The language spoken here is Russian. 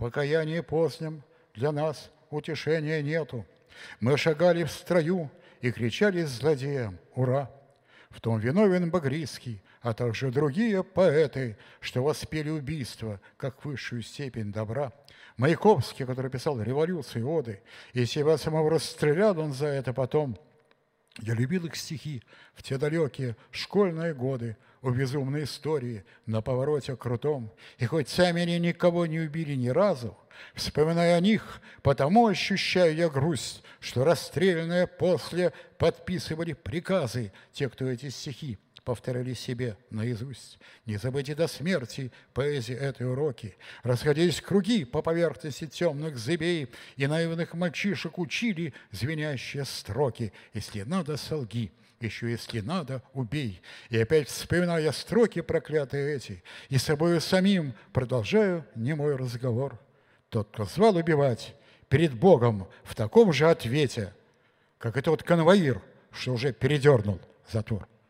покаянии позднем для нас утешения нету. Мы шагали в строю и кричали злодеям «Ура!». В том виновен Багрицкий, а также другие поэты, что воспели убийство как высшую степень добра. Маяковский, который писал революции, оды, и себя самого расстрелял он за это потом. Я любил их стихи в те далекие школьные годы, о безумной истории на повороте крутом. И хоть сами они никого не убили ни разу, вспоминая о них, потому ощущаю я грусть, что расстрелянные после подписывали приказы те, кто эти стихи повторяли себе наизусть. Не забыть до смерти поэзии этой уроки. Расходились круги по поверхности темных зыбей, и наивных мальчишек учили звенящие строки. Если надо, солги, еще если надо, убей. И опять вспоминая строки проклятые эти, и с собою самим продолжаю немой разговор. Тот, кто звал убивать, перед Богом в таком же ответе, как и тот конвоир, что уже передернул затвор.